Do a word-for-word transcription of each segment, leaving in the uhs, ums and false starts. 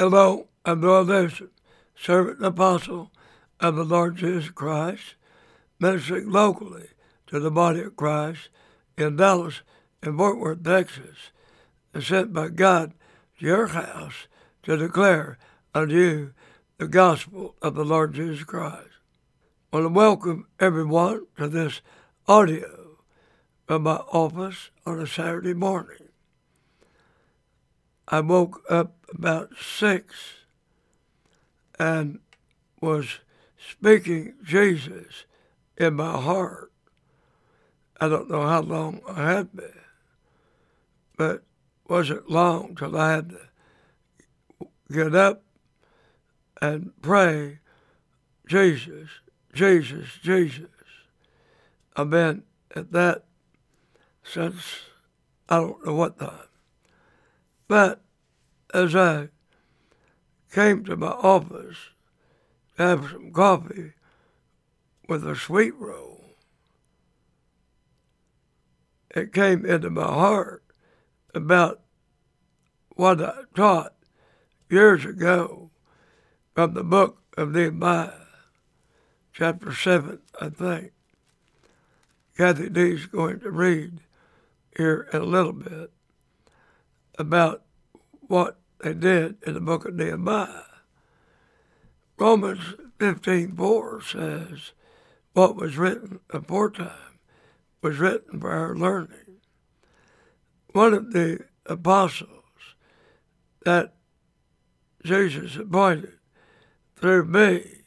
Hello, I'm Noel Nation, servant and apostle of the Lord Jesus Christ, ministering locally to the body of Christ in Dallas and Fort Worth, Texas, and sent by God to your house to declare unto you the gospel of the Lord Jesus Christ. I want to welcome everyone to this audio from my office on a Saturday morning. I woke up about six and was speaking Jesus in my heart. I don't know how long I had been, but it wasn't long till I had to get up and pray, Jesus, Jesus, Jesus. I've been at that since I don't know what time. But as I came to my office to have some coffee with a sweet roll, it came into my heart about what I taught years ago from the book of Nehemiah, chapter seven, I think. Kathy D's going to read here in a little bit about what they did in the book of Nehemiah. Romans fifteen four says, what was written aforetime was written for our learning. One of the apostles that Jesus appointed through me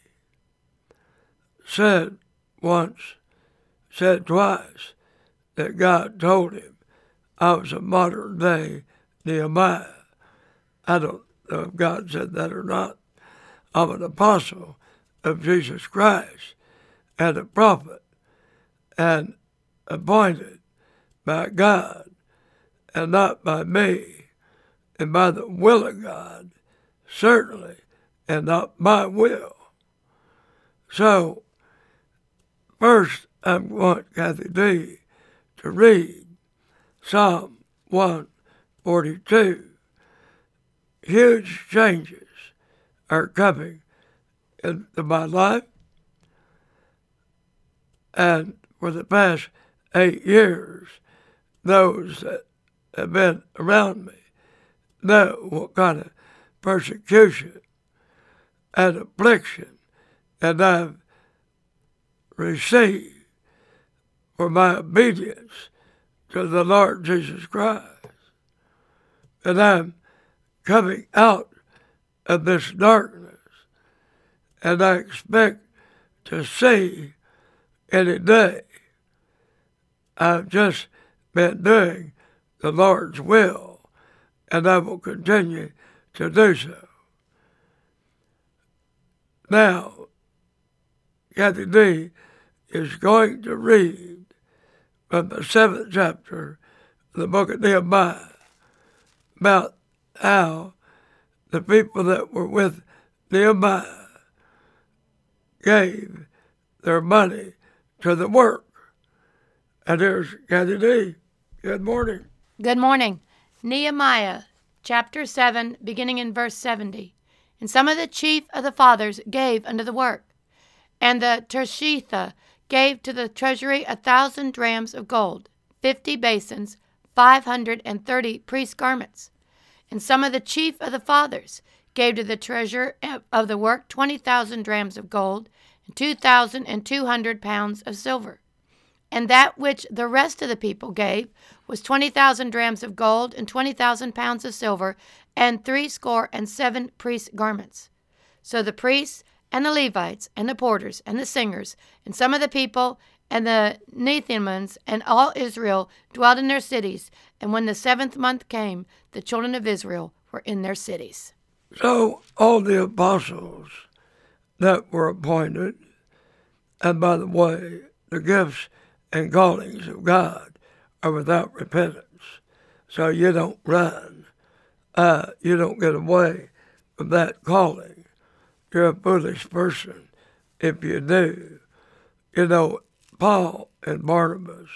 said once, said twice, that God told him I was a modern day Nehemiah. I don't know if God said that or not. I'm an apostle of Jesus Christ and a prophet and appointed by God and not by me and by the will of God, certainly, and not my will. So, first I want Kathy D to read Psalm one forty-two. Huge changes are coming into my life, and for the past eight years, those that have been around me know what kind of persecution and affliction that I've received for my obedience to the Lord Jesus Christ. And I'm coming out of this darkness, and I expect to see any day. I've just been doing the Lord's will, and I will continue to do so. Now, Kathy D is going to read from the seventh chapter of the book of Nehemiah about how the people that were with Nehemiah gave their money to the work. And here's Kathy D. Good morning. Good morning. Nehemiah, chapter seven, beginning in verse seventy. And some of the chief of the fathers gave unto the work. And the Tershetha gave to the treasury a thousand drams of gold, fifty basins, five hundred and thirty priest garments. And some of the chief of the fathers gave to the treasurer of the work twenty thousand drams of gold, and two thousand and two hundred pounds of silver. And that which the rest of the people gave was twenty thousand drams of gold, and twenty thousand pounds of silver, and threescore and seven priest garments. So the priests and the Levites and the porters and the singers and some of the people and the Nethinims and all Israel dwelt in their cities. And when the seventh month came, the children of Israel were in their cities. So all the apostles that were appointed, and by the way, the gifts and callings of God are without repentance. So you don't run. Uh, you don't get away from that calling. You're a foolish person if you do. You know, Paul and Barnabas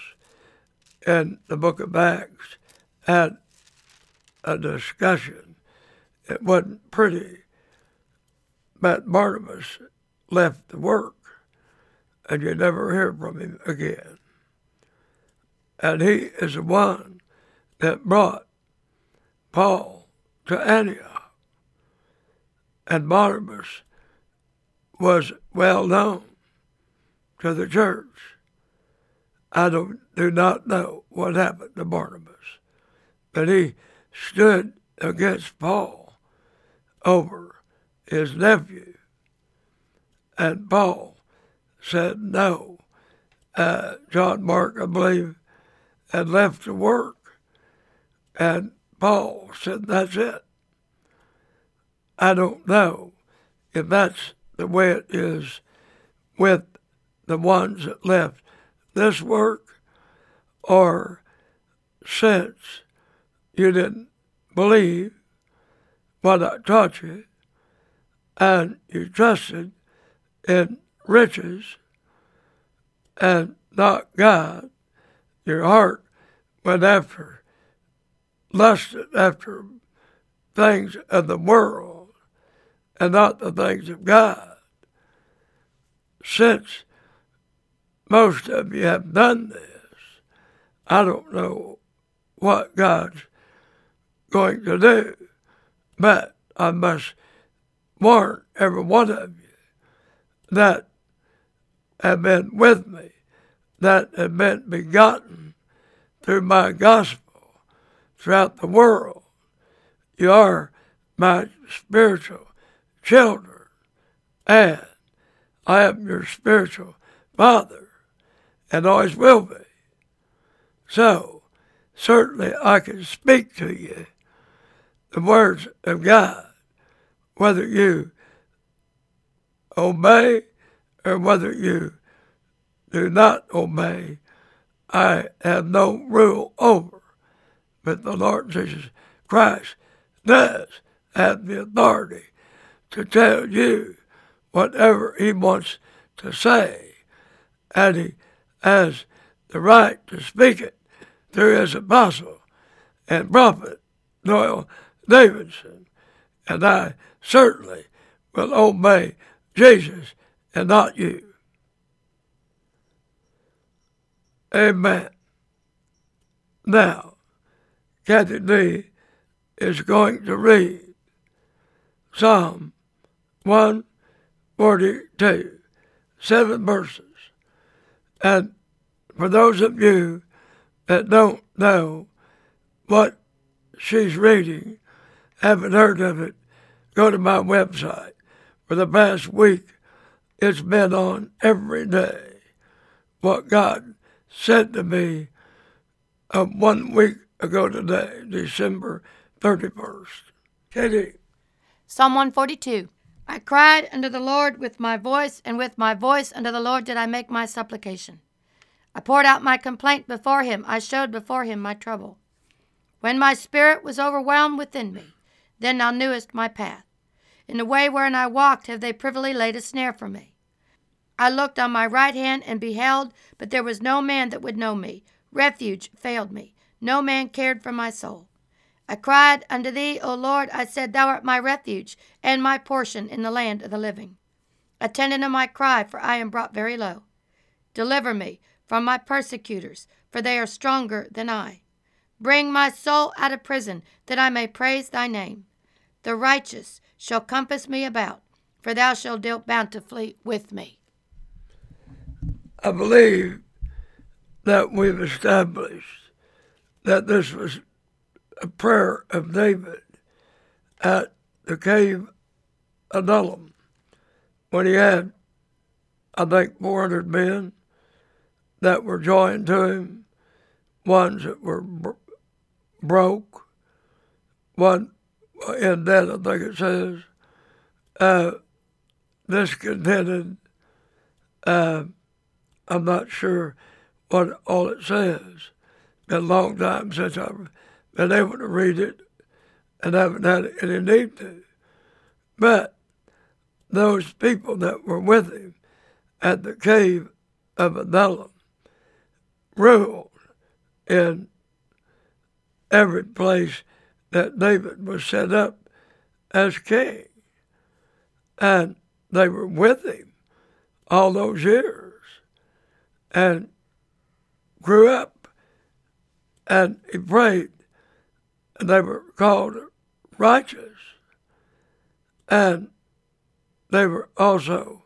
in the book of Acts had a discussion it wasn't pretty, but Barnabas left the work, and you never hear from him again. And he is the one that brought Paul to Antioch. And Barnabas was well known to the church. I don't, do not know what happened to Barnabas, but he stood against Paul over his nephew. And Paul said no. Uh, John Mark, I believe, had left to work. And Paul said, that's it. I don't know if that's the way it is with the ones that left this work, or since you didn't believe what I taught you and you trusted in riches and not God, your heart went after, lusted after things of the world and not the things of God. Since most of you have done this, I don't know what God's going to do, but I must warn every one of you that have been with me, that have been begotten through my gospel throughout the world. You are my spiritual children, and I am your spiritual father, and always will be. So, certainly I can speak to you the words of God, whether you obey or whether you do not obey. I have no rule over, but the Lord Jesus Christ does have the authority to tell you whatever he wants to say, and he has the right to speak it through his apostle and prophet, Doyle Davidson. And I certainly will obey Jesus and not you. Amen. Now, Kathy D is going to read Psalm one forty-two, seven verses. And for those of you that don't know what she's reading, haven't heard of it, go to my website. For the past week, it's been on every day. What God said to me uh, one week ago today, December thirty-first. Katie. Psalm one forty-two. I cried unto the Lord with my voice, and with my voice unto the Lord did I make my supplication. I poured out my complaint before him. I showed before him my trouble. When my spirit was overwhelmed within me, then thou knewest my path. In the way wherein I walked have they privily laid a snare for me. I looked on my right hand and beheld, but there was no man that would know me. Refuge failed me. No man cared for my soul. I cried unto thee, O Lord. I said, thou art my refuge and my portion in the land of the living. Attend unto my cry, for I am brought very low. Deliver me from my persecutors, for they are stronger than I. Bring my soul out of prison, that I may praise thy name. The righteous shall compass me about, for thou shalt deal bountifully with me. I believe that we've established that this was a prayer of David at the cave Adullam when he had, I think, four hundred men that were joined to him, ones that were bro- broke, one in debt, I think it says, uh, discontented. Uh, I'm not sure what all it says. Been a long time since I've been able to read it and haven't had any need to. But those people that were with him at the cave of Adullam ruled in every place that David was set up as king. And they were with him all those years and grew up, and he prayed, and they were called righteous. And they were also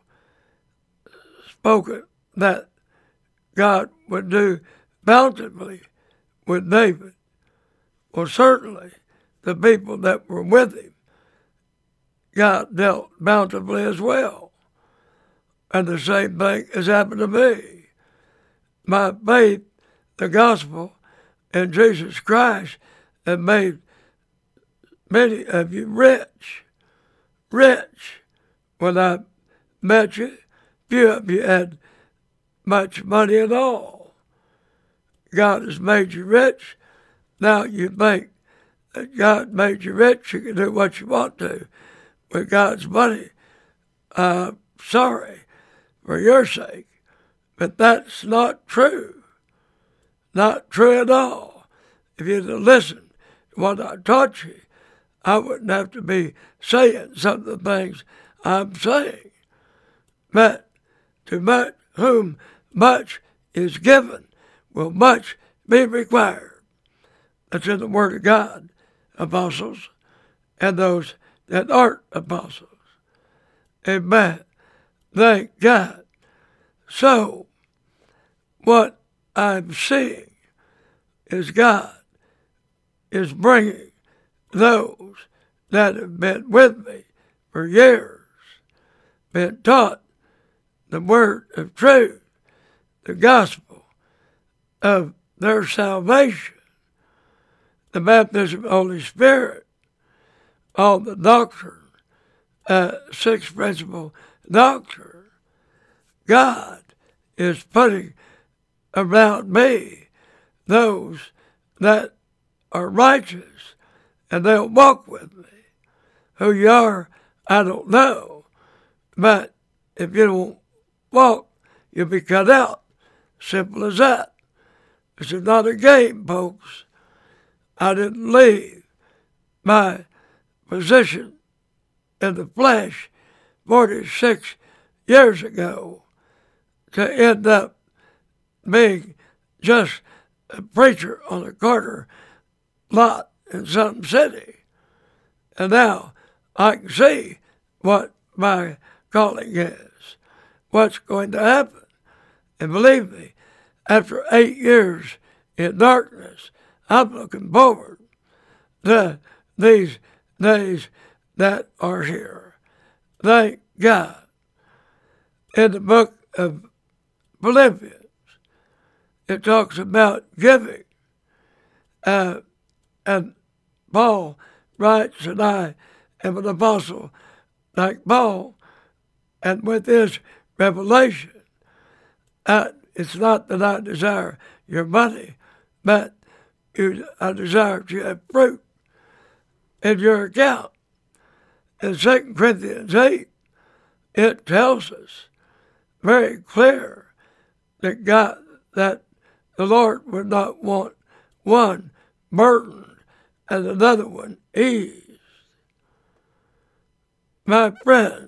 spoken that God would do bountifully with David. Well, certainly the people that were with him, God dealt bountifully as well. And the same thing has happened to me. My faith, the gospel, in Jesus Christ has made many of you rich. Rich. When I met you, few of you had much money at all. God has made you rich. Now you think that God made you rich, you can do what you want to with God's money. Uh, sorry for your sake, but that's not true. Not true at all. If you'd have listened to what I taught you, I wouldn't have to be saying some of the things I'm saying. But to much whom much is given will much be required. That's in the Word of God, apostles, and those that aren't apostles. Amen. Thank God. So, what I'm seeing is God is bringing those that have been with me for years, been taught the word of truth, the gospel of their salvation, the baptism of the Holy Spirit, all the doctrine, uh, six principle doctrine. God is putting around me those that are righteous, and they'll walk with me. Who you are, I don't know. But if you don't walk, you'll be cut out. Simple as that. This is not a game, folks. I didn't leave my position in the flesh forty-six years ago to end up being just a preacher on a corner lot in some city. And now I can see what my calling is, what's going to happen. And believe me, after eight years in darkness, I'm looking forward to these days that are here. Thank God. In the book of Philippians, it talks about giving. Uh, and Paul writes, and I am an apostle like Paul, and with his revelation, uh, it's not that I desire your money, but you, I desire that you have fruit in your account. In Second Corinthians eight, it tells us very clear that God, that the Lord would not want one burdened and another one eased. My friends,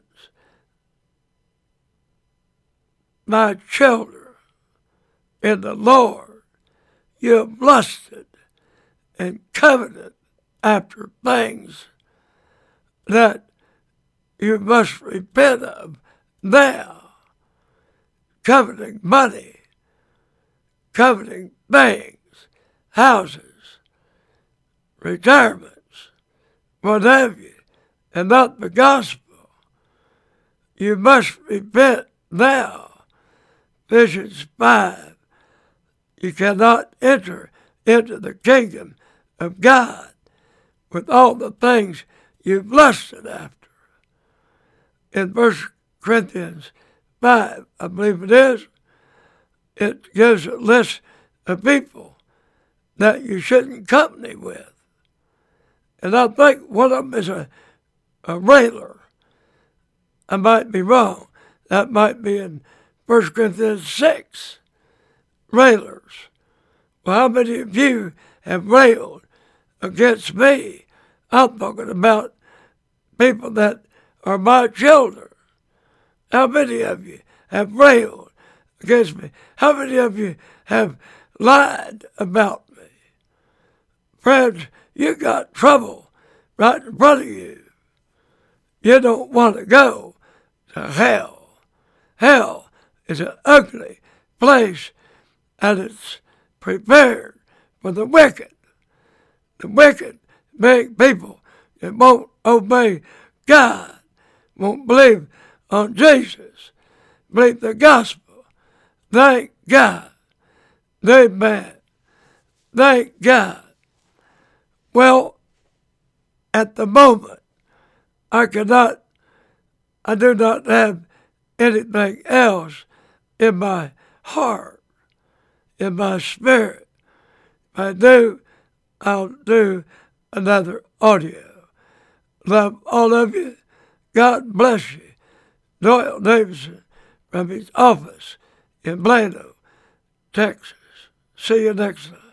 my children in the Lord, you have lusted and coveted after things that you must repent of now. Coveting money, coveting things, houses, retirements, what have you, and not the gospel. You must repent now. Ephesians five, you cannot enter into the kingdom of God with all the things you've lusted after. In First Corinthians five, I believe it is, it gives a list of people that you shouldn't company with. And I think one of them is a, a railer. I might be wrong. That might be in First Corinthians six. Railers. Well, how many of you have railed against me? I'm talking about people that are my children? How many of you have railed against me? How many of you have lied about me? Friends, you got trouble right in front of you. You don't want to go to hell. Hell is an ugly place, and it's prepared for the wicked. The wicked make people that won't obey God, won't believe on Jesus, believe the gospel. Thank God. Amen. Thank God. Well, at the moment, I cannot, I do not have anything else in my heart, in my spirit. If I do, I'll do another audio. Love all of you. God bless you. Doyle Davidson from his office in Plano, Texas. See you next time.